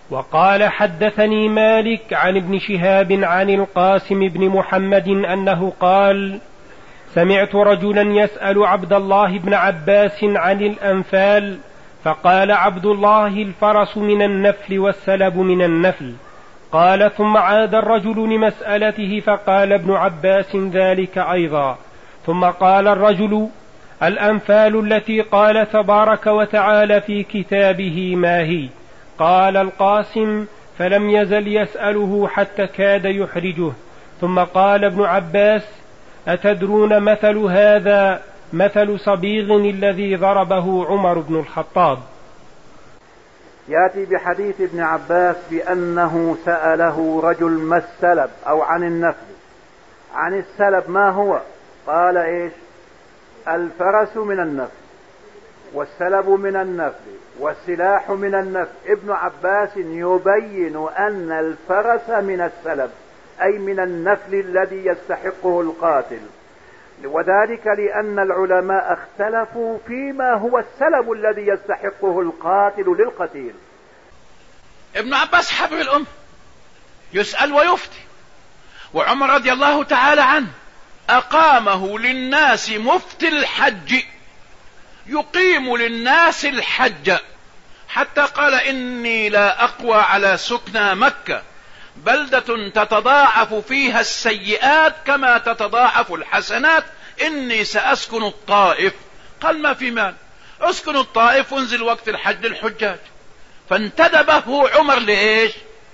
وقال حدثني مالك عن ابن شهاب عن القاسم بن محمد أنه قال سمعت رجلا يسأل عبد الله بن عباس عن الأنفال فقال عبد الله الفرس من النفل والسلب من النفل. قال ثم عاد الرجل لمسألته فقال ابن عباس ذلك أيضا. ثم قال الرجل الأنفال التي قال تبارك وتعالى في كتابه ما هي؟ قال القاسم فلم يزل يسأله حتى كاد يحرجه. ثم قال ابن عباس أتدرون مثل هذا مثل صبيغ الذي ضربه عمر بن الخطاب. يأتي بحديث ابن عباس بأنه سأله رجل ما السلب أو عن النفل. عن السلب ما هو؟ قال إيش؟ الفرس من النفل والسلب من النفل والسلاح من النفل. ابن عباس يبين أن الفرس من السلب أي من النفل الذي يستحقه القاتل، وذلك لأن العلماء اختلفوا فيما هو السلب الذي يستحقه القاتل للقتيل. ابن عباس حبر الأم يسأل ويفتي، وعمر رضي الله تعالى عنه أقامه للناس مفتي الحج يقيم للناس الحج، حتى قال إني لا أقوى على سكنى مكة بلدة تتضاعف فيها السيئات كما تتضاعف الحسنات، إني سأسكن الطائف. قال ما في مال، اسكن الطائف وانزل وقت الحج للحجاج. فانتدبه عمر لإيش؟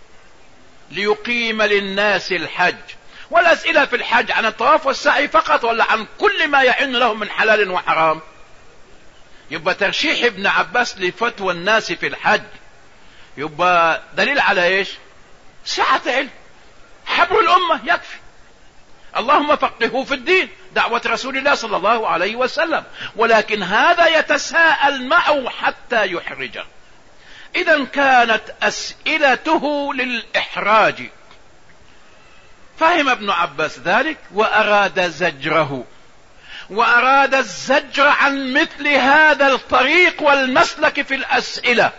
ليقيم للناس الحج. والأسئلة في الحج عن الطواف والسعي فقط ولا عن كل ما يعن لهم من حلال وحرام؟ يبقى ترشيح ابن عباس لفتوى الناس في الحج يبقى دليل على ايش؟ سعة علم، حبر الأمة يكفي. اللهم فقهه في الدين، دعوة رسول الله صلى الله عليه وسلم. ولكن هذا يتساءل معه حتى يحرجه. إذا كانت أسئلته للإحراج. فهم ابن عباس ذلك وأراد زجره، وأراد الزجر عن مثل هذا الطريق والمسلك في الأسئلة.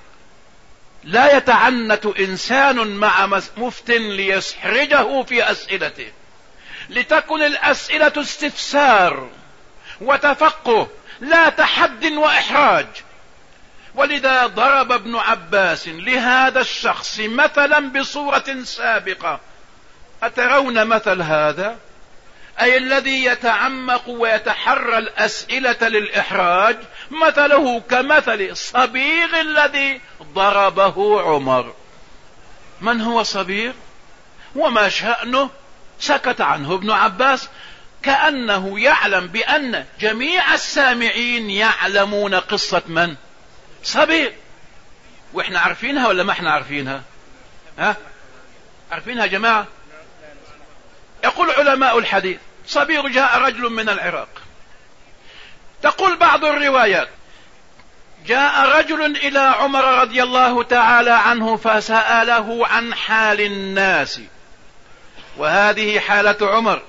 لا يتعنت إنسان مع مفت ليسحرجه في أسئلته، لتكن الأسئلة استفسار وتفقه لا تحد وإحراج. ولذا ضرب ابن عباس لهذا الشخص مثلا بصورة سابقة. أترون مثل هذا؟ أي الذي يتعمق ويتحرى الأسئلة للإحراج مثله كمثل صبيغ الذي ضربه عمر. من هو صبيغ وما شأنه؟ سكت عنه ابن عباس كأنه يعلم بأن جميع السامعين يعلمون قصة من؟ صبيغ. وإحنا عارفينها ولا ما احنا عارفينها؟ عارفينها يا جماعة؟ يقول علماء الحديث صبيغ جاء رجل من العراق. تقول بعض الروايات جاء رجل إلى عمر رضي الله تعالى عنه فسأله عن حال الناس، وهذه حالة عمر،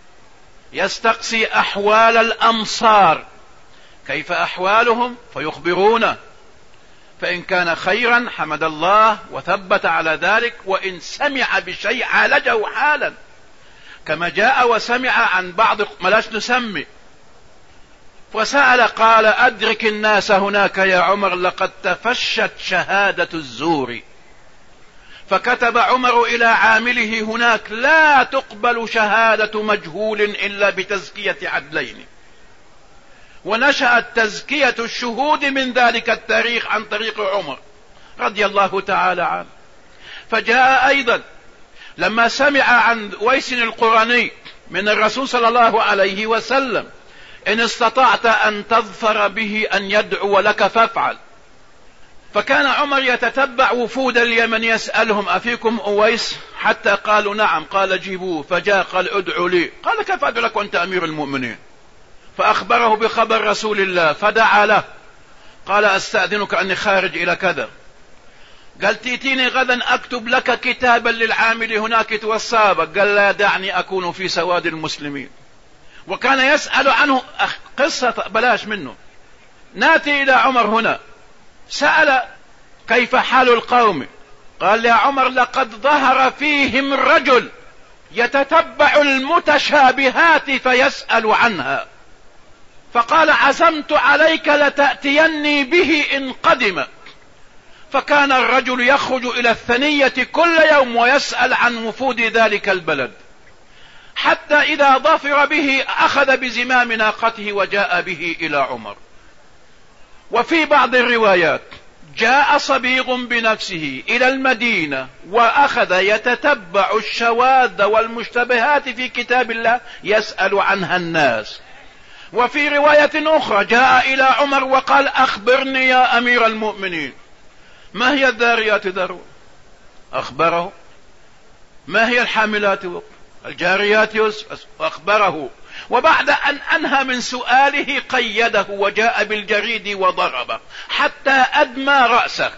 يستقصي أحوال الأمصار كيف أحوالهم فيخبرونه، فإن كان خيرا حمد الله وثبت على ذلك، وإن سمع بشيء عالجه حالا، كما جاء وسمع عن بعض ملاش نسمي. وسأل قال أدرك الناس هناك يا عمر لقد تفشت شهادة الزور. فكتب عمر إلى عامله هناك لا تقبل شهادة مجهول إلا بتزكية عدلين. ونشأت تزكية الشهود من ذلك التاريخ عن طريق عمر رضي الله تعالى عنه. فجاء أيضا لما سمع عن ويس القرني من الرسول صلى الله عليه وسلم إن استطعت أن تظفر به أن يدعو لك فافعل. فكان عمر يتتبع وفود اليمن يسألهم أفيكم أويس؟ حتى قالوا نعم. قال جيبوه. فجاء قال ادعوا لي. قال كيف أدعو لك وأنت أمير المؤمنين؟ فأخبره بخبر رسول الله فدعا له. قال أستأذنك أني خارج إلى كذا. قال تأتيني غدا أكتب لك كتابا للعامل هناك توصابك. قال لا دعني أكون في سواد المسلمين. وكان يسأل عنه قصة بلاش منه. ناتي إلى عمر هنا، سأل كيف حال القوم؟ قال يا عمر لقد ظهر فيهم رجل يتتبع المتشابهات فيسأل عنها، فقال عزمت عليك لتأتيني به إن قدم. فكان الرجل يخرج إلى الثنية كل يوم ويسأل عن وفود ذلك البلد، حتى إذا ظفر به أخذ بزمام ناقته وجاء به إلى عمر. وفي بعض الروايات جاء صبيغ بنفسه إلى المدينة وأخذ يتتبع الشواذ والمشتبهات في كتاب الله يسأل عنها الناس. وفي رواية أخرى جاء إلى عمر وقال أخبرني يا أمير المؤمنين ما هي الذاريات ذروا، أخبره. ما هي الحاملات الجاريات أخبره. وبعد أن أنهى من سؤاله قيده وجاء بالجريد وضربه حتى أدمى رأسه.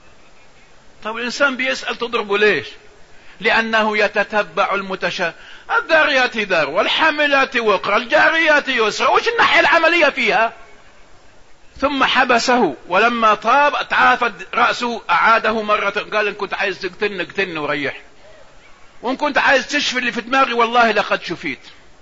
طب الإنسان بيسأل تضربه ليش؟ لأنه يتتبع الذاريات ذر والحاملات وقر الجاريات يسرى. وش الناحية العملية فيها؟ ثم حبسه، ولما طاب تعافد رأسه أعاده مرة، قال إن كنت عايز تقتلني اقتلني وريح، وإن كنت عايز تشفي اللي في دماغي والله لقد شفيت.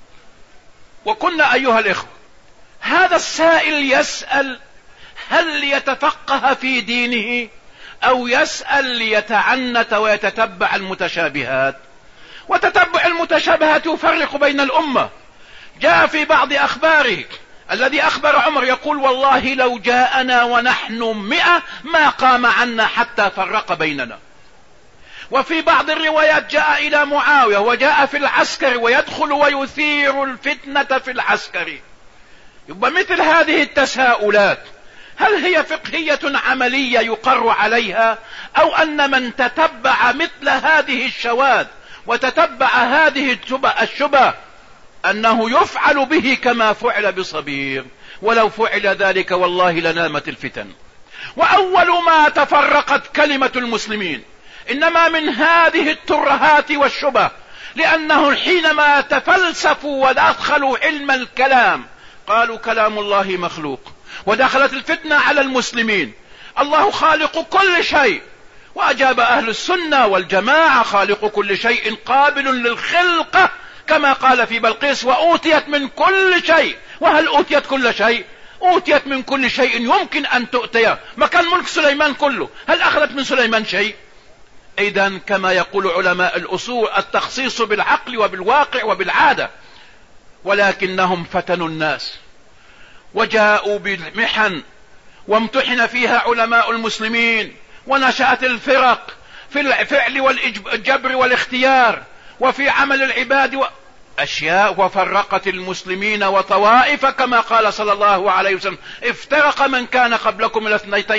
وكنا أيها الإخوة هذا السائل يسأل هل يتفقه في دينه أو يسأل ليتعنت ويتتبع المتشابهات؟ وتتبع المتشابهات يفرق بين الأمة. جاء في بعض أخباره الذي أخبر عمر يقول والله لو جاءنا ونحن 100 ما قام عنا حتى فرق بيننا. وفي بعض الروايات جاء إلى معاوية وجاء في العسكر ويدخل ويثير الفتنة في العسكر. يبقى مثل هذه التساؤلات هل هي فقهية عملية يقر عليها، أو أن من تتبع مثل هذه الشواذ وتتبع هذه الشبه أنه يفعل به كما فعل بصبير؟ ولو فعل ذلك والله لنامت الفتن. وأول ما تفرقت كلمة المسلمين إنما من هذه الترهات والشبه، لأنه حينما تفلسفوا ودخلوا علم الكلام قالوا كلام الله مخلوق، ودخلت الفتنة على المسلمين. الله خالق كل شيء، وأجاب أهل السنة والجماعة خالق كل شيء قابل للخلقة، كما قال في بلقيس وأوتيت من كل شيء. وهل أوتيت كل شيء؟ أوتيت من كل شيء يمكن أن تؤتيه. ما كان ملك سليمان كله، هل أخذت من سليمان شيء؟ إذن كما يقول علماء الأصول التخصيص بالعقل وبالواقع وبالعادة. ولكنهم فتنوا الناس وجاءوا بالمحن وامتحن فيها علماء المسلمين، ونشأت الفرق في الفعل والجبر والاختيار وفي عمل العباد أشياء، وفرقت المسلمين وطوائف كما قال صلى الله عليه وسلم افترق من كان قبلكم إلى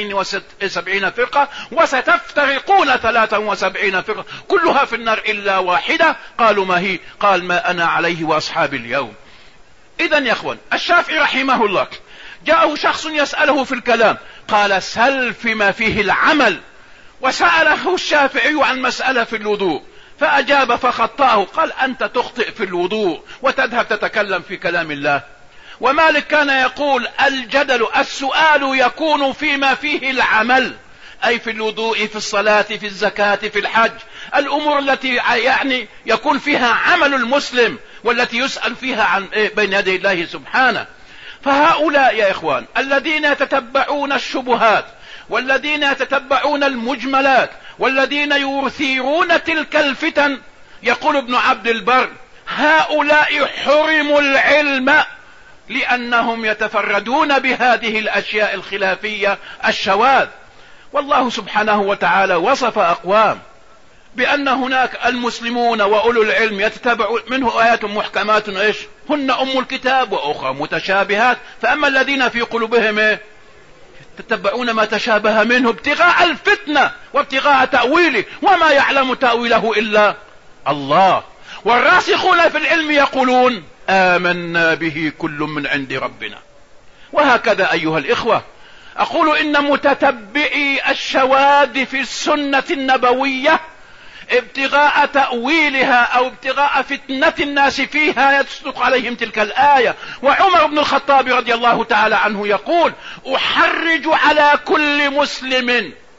72 فرقة وستفترقون 73 فرقة كلها في النار إلا واحدة. قالوا ما هي؟ قال ما أنا عليه وأصحابي اليوم. إذن يا أخوان الشافعي رحمه الله جاءه شخص يسأله في الكلام قال سل فيما فيه العمل، وسأله الشافعي عن مسألة في الوضوء فأجاب فخطأه، قال أنت تخطئ في الوضوء وتذهب تتكلم في كلام الله. ومالك كان يقول السؤال يكون فيما فيه العمل، أي في الوضوء في الصلاة في الزكاة في الحج، الأمور التي يعني يكون فيها عمل المسلم والتي يسأل فيها عن بين يدي الله سبحانه. فهؤلاء يا إخوان الذين يتتبعون الشبهات والذين يتتبعون المجملات والذين يثيرون تلك الفتن، يقول ابن عبد البر هؤلاء حرموا العلم لأنهم يتفردون بهذه الأشياء الخلافية الشواذ. والله سبحانه وتعالى وصف أقوام بأن هناك المسلمون وأولو العلم يتتبعون منه آيات محكمات إيش هن أم الكتاب وأخرى متشابهات، فأما الذين في قلوبهم تتبعون ما تشابه منه ابتغاء الفتنة وابتغاء تأويله وما يعلم تأويله إلا الله. والراسخون في العلم يقولون آمنا به كل من عند ربنا. وهكذا أيها الإخوة أقول إن متتبعي الشواذ في السنة النبوية ابتغاء تأويلها أو ابتغاء فتنة الناس فيها يتصدق عليهم تلك الآية. وعمر بن الخطاب رضي الله تعالى عنه يقول أحرج على كل مسلم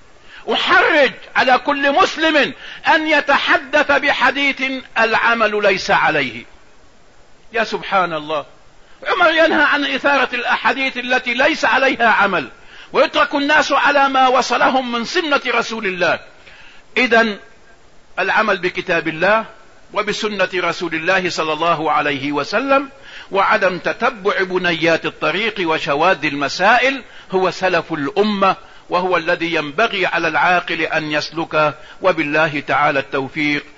أحرج على كل مسلم أن يتحدث بحديث العمل ليس عليه. يا سبحان الله، عمر ينهى عن إثارة الأحاديث التي ليس عليها عمل، ويترك الناس على ما وصلهم من سنة رسول الله. إذن العمل بكتاب الله وبسنة رسول الله صلى الله عليه وسلم، وعدم تتبع بنيات الطريق وشواذ المسائل هو سلف الأمة، وهو الذي ينبغي على العاقل أن يسلكه. وبالله تعالى التوفيق.